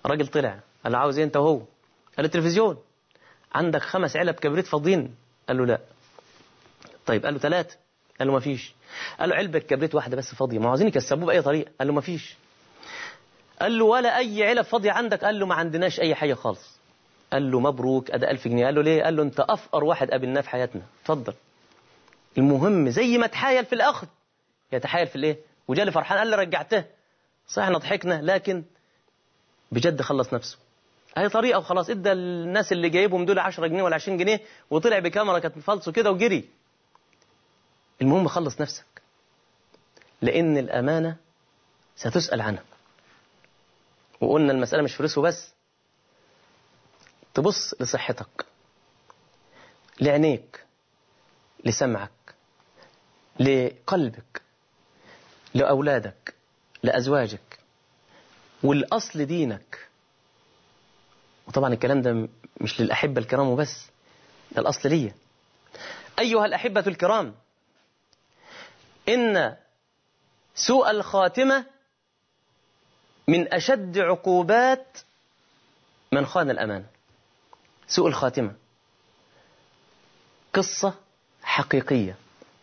الراجل طلع قال له عاوز ايه انت وهو؟ قال التلفزيون. عندك 5 علب كبريت فاضيين؟ قال له لا. طيب قال له 3؟ قال له ما فيش. قال له علبة كبريت واحدة بس فاضية، ما عاوزين يكسبوه بأي طريقة. قال له ما فيش. قال له ولا أي علب فاضية عندك؟ قال له ما عندناش أي حاجة خالص. قال له مبروك أدا 1000 جنيه. قال له ليه؟ قال له أنت أفقر واحد قابلناه في حياتنا، اتفضل. المهم زي ما تحايل في الأخذ يتحايل في الإيه؟ وجالي فرحان قال لي رجعته. صحيح احنا ضحكنا لكن بجد خلص نفسه. هي طريقة وخلاص، ادى الناس اللي جايبهم دول 10 جنيه ولا 20 جنيه وطلع بكاميرا كانت مفلسه كده وجري. المهم خلص نفسك، لأن الأمانة ستسأل عنها. وقلنا المسألة مش فلوس وبس، تبص لصحتك، لعينيك، لسمعك، لقلبك، لأولادك، لأزواجك، والأصل دينك. وطبعا الكلام ده مش للأحبة الكرام وبس، ده الأصل ليا. أيها الأحبة الكرام، إن سوء الخاتمة من أشد عقوبات من خان الأمان. سوء الخاتمة قصة حقيقية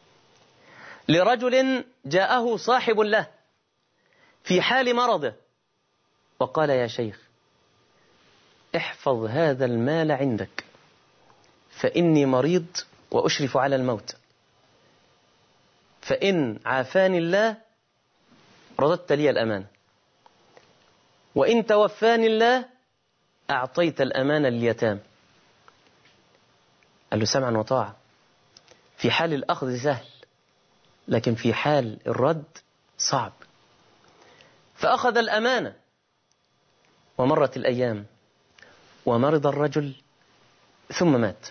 لرجل جاءه صاحب له في حال مرضه وقال يا شيخ احفظ هذا المال عندك فإني مريض وأشرف على الموت، فإن عافاني الله رددت لي الأمان، وإن توفاني الله أعطيت الأمان لليتام. قال له سمعا وطاعة. في حال الأخذ سهل، لكن في حال الرد صعب. فأخذ الأمانة ومرت الأيام ومرض الرجل ثم مات.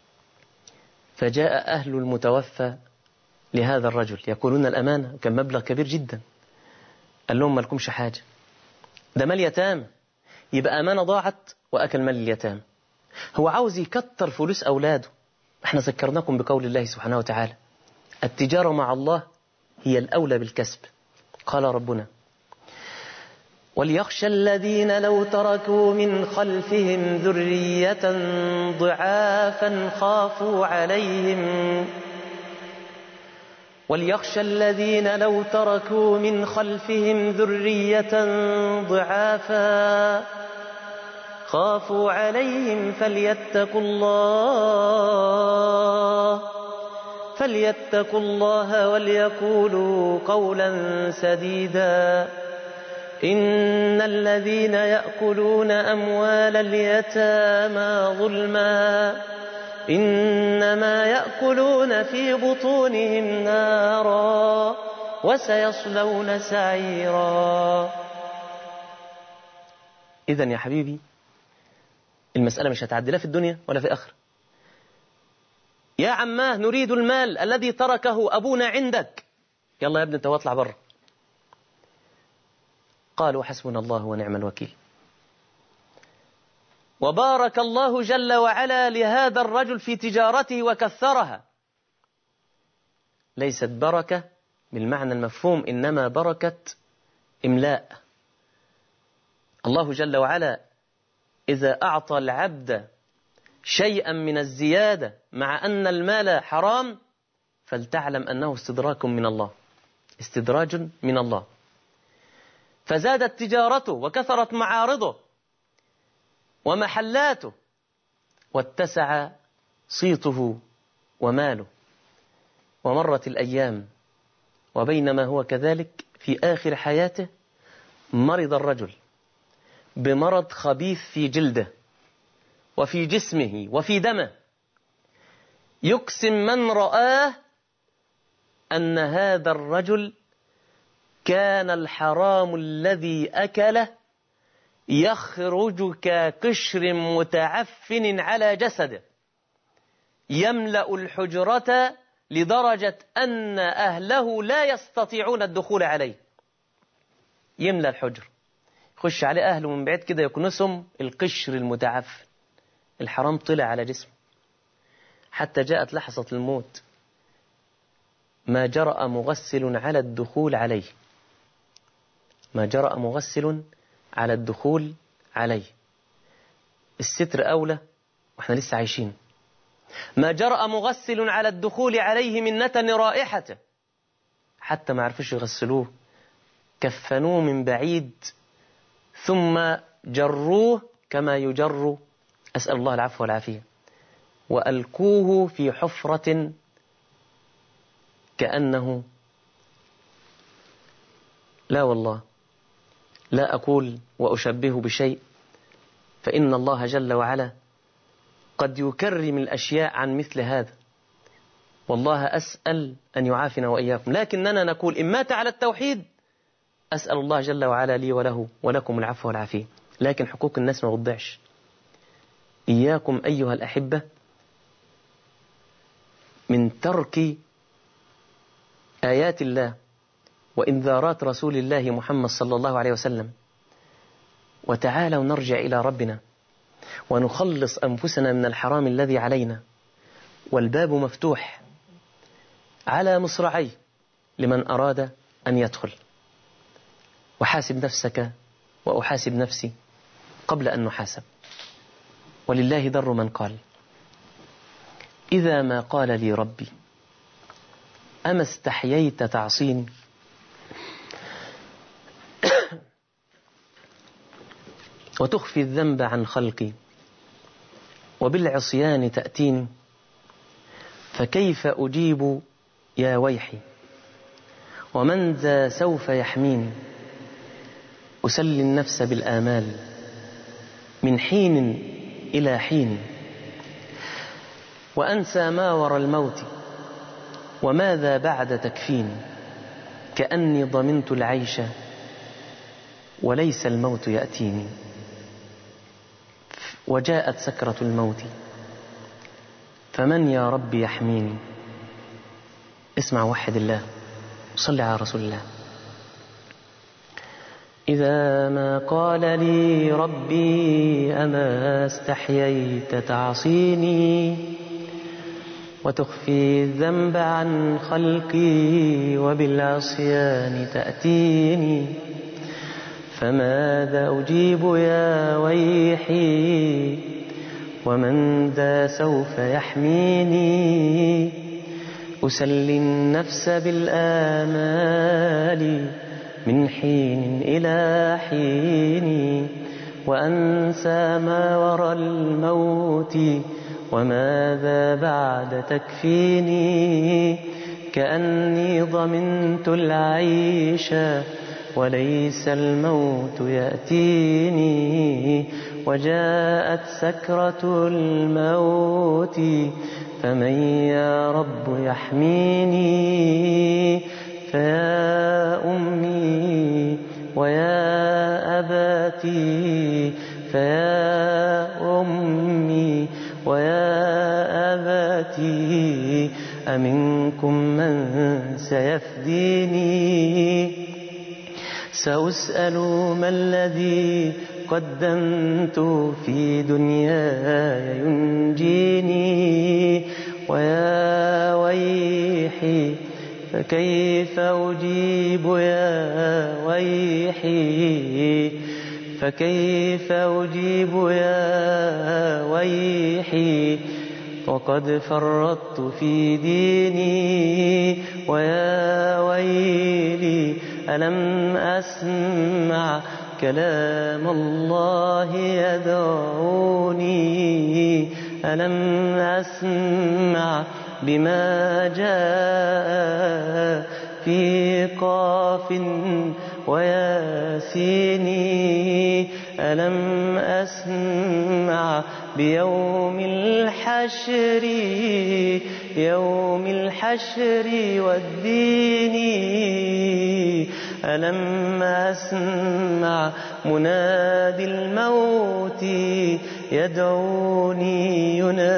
فجاء أهل المتوفى لهذا الرجل يقولون الأمانة كان مبلغ كبير جدا. قال لهم ما لكمش حاجة، ده مال يتام، يبقى أمانة ضاعت وأكل مال اليتام. هو عاوز يكتر فلوس أولاده. احنا ذكرناكم بقول الله سبحانه وتعالى التجارة مع الله هي الأولى بالكسب. قال ربنا وليخشى الذين لو تركوا من خلفهم ذرية ضعافا خافوا عليهم وليخشى الذين لو تركوا من خلفهم ذرية ضعافا خافوا عليهم فليتقوا الله وليقولوا قولا سديدا. إن الذين يأكلون أموال اليتامى ظلما إنما يأكلون في بطونهم نارا وسيصلون سعيرا. إذن يا حبيبي المسألة مش هتعدي لا في الدنيا ولا في الآخرة. يا عماه نريد المال الذي تركه أبونا عندك، يلا يا ابني انت واطلع بره. قالوا حسبنا الله ونعم الوكيل. وبارك الله جل وعلا لهذا الرجل في تجارته وكثرها. ليست بركة بالمعنى المفهوم، إنما بركة إملاء. الله جل وعلا إذا أعطى العبد شيئا من الزيادة مع أن المال حرام فلتعلم أنه استدراك من الله، استدراج من الله. فزادت تجارته وكثرت معارضه ومحلاته واتسع صيته وماله. ومرت الأيام وبينما هو كذلك في آخر حياته مرض الرجل بمرض خبيث في جلده وفي جسمه وفي دمه، يقسم من رآه أن هذا الرجل كان الحرام الذي أكله يخرج كقشر متعفن على جسده، يملأ الحجرة لدرجة أن أهله لا يستطيعون الدخول عليه. يملأ الحجر، يخش عليه أهله من بعيد كده يكنسهم القشر المتعفن، الحرام طلع على جسمه. حتى جاءت لحظة الموت ما جرأ مغسل على الدخول عليه، ما جرأ مغسل على الدخول عليه. الستر أولى وإحنا لسه عايشين. ما جرأ مغسل على الدخول عليه من نتن رائحته حتى ما عرفوش يغسلوه، كفنوه من بعيد ثم جروه كما يجر، أسأل الله العفو والعافية، وألقوه في حفرة كأنه، لا والله لا أقول وأشبه بشيء، فإن الله جل وعلا قد يكرم الأشياء عن مثل هذا، والله أسأل أن يعافنا وإياكم. لكننا نقول إن مات على التوحيد أسأل الله جل وعلا لي وله ولكم العفو والعافية، لكن حقوق الناس ما بتضيعش. إياكم أيها الأحبة من ترك آيات الله وإنذارات رسول الله محمد صلى الله عليه وسلم، وتعالوا نرجع إلى ربنا ونخلص أنفسنا من الحرام الذي علينا، والباب مفتوح على مصراعيه لمن أراد أن يدخل. وحاسب نفسك وأحاسب نفسي قبل أن نحاسب. ولله در من قال إذا ما قال لي ربي أما استحييت تعصيني، وتخفي الذنب عن خلقي وبالعصيان تأتيني، فكيف أجيب يا ويحي ومن ذا سوف يحميني، أسلي النفس بالآمال من حين إلى حين، وأنسى ما وراء الموت وماذا بعد تكفيني، كأني ضمنت العيش وليس الموت يأتيني، وجاءت سكرة الموت فمن يا رب يحميني. اسمع وحد الله، صل على رسول الله. إذا ما قال لي ربي أما استحييت تعصيني، وتخفي الذنب عن خلقي وبالعصيان تأتيني، فماذا أجيب يا ويحي ومن ذا سوف يحميني، أسلي النفس بالآمال من حين إلى حين، وأنسى ما وراء الموت وماذا بعد تكفيني، كأني ضمنت العيش وليس الموت يأتيني، وجاءت سكرة الموت فمن يا رب يحميني، فيا أمي ويا أباتي، فيا أمي ويا أباتي، أمنكم من سيفديني، سأسأل ما الذي قدمت في دنياي ينجيني، ويا ويحي فكيف أجيب يا ويحي، فكيف أجيب يا ويحي، وقد فرطت في ديني، ويا ويلي ألم أسمع كلام الله يدعوني، ألم أسمع بما جاء في قاف وياسيني، ألم أسمع بيوم الحشر، يوم الحشر والدين، ألم أسمع منادي الموت يدعوني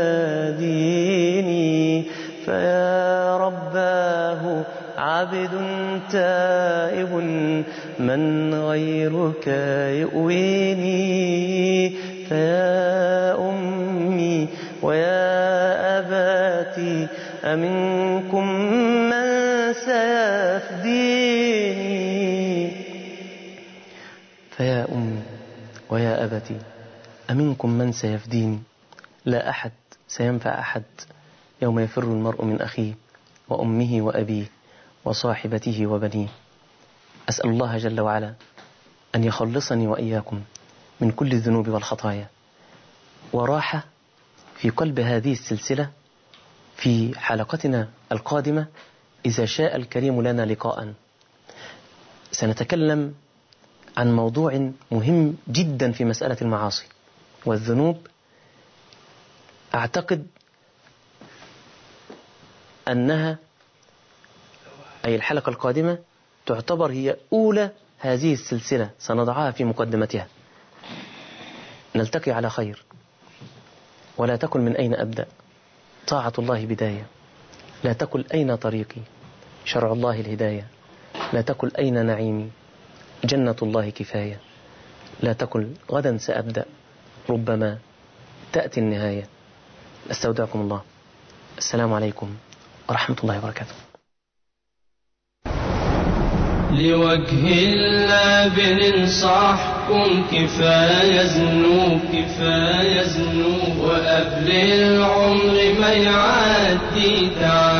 يناديني، فيا رباه عبد تائب من غيرك يؤويني، فيا أمي ويا أباتي أمنكم من سيفديني، فيا أمي ويا أبتي أمنكم من سيفديني لا أحد سينفع أحد يوم يفر المرء من أخيه وأمه وأبيه وصاحبته وبنيه. أسأل الله جل وعلا أن يخلصني وإياكم من كل الذنوب والخطايا. وراحة في قلب هذه السلسلة في حلقتنا القادمة إذا شاء الكريم لنا لقاء. سنتكلم عن موضوع مهم جدا في مسألة المعاصي والذنوب. أعتقد أنها أي الحلقة القادمة تعتبر هي أولى هذه السلسلة، سنضعها في مقدمتها. نلتقي على خير، ولا تقل من أين أبدأ، طاعة الله بداية، لا تقل أين طريقي، شرع الله الهداية، لا تقل أين نعيمي، جنة الله كفاية، لا تقل غدا سأبدأ، ربما تأتي النهاية. أستودعكم الله، السلام عليكم ورحمة الله وبركاته. لوجه الله بننصحكم كفاية ذنوب وقبل العمر ما يعدي تعالى